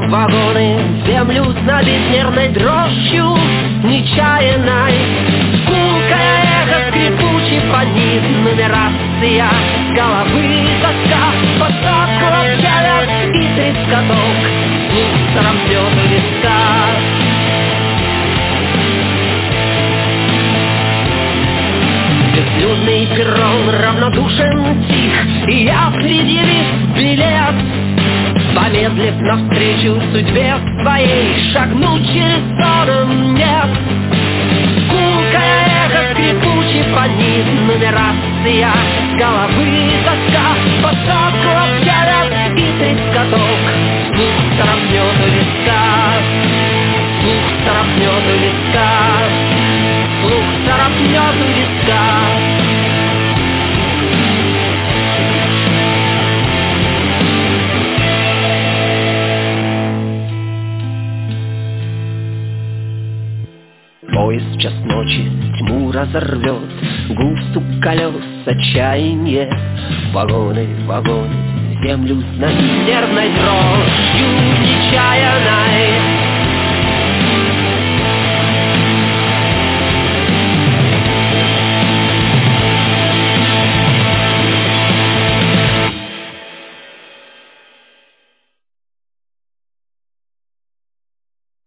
вагоны землю с безмерной дрожью нечаянной. Гулкое эхо скрипучий фонит, нумерация головы тоска, посадку объявят и трескоток мусором бьет в виска. Безлюдный перрон равнодушен, тих, и я предъявив билет, помедлив навстречу судьбе своей, шагнуть через сон нет. Гулкое эхо скрипучий фонит, нумерация головы тоска, посадку объявят и трескоток мусором бьет в виска, мусором бьет в виска, слух царапнет в виска. Поезд в час ночи тьму разорвет, гул стук колес, отчаяние. Вагоны, вагоны, землю с нервной дрожью нечаянной.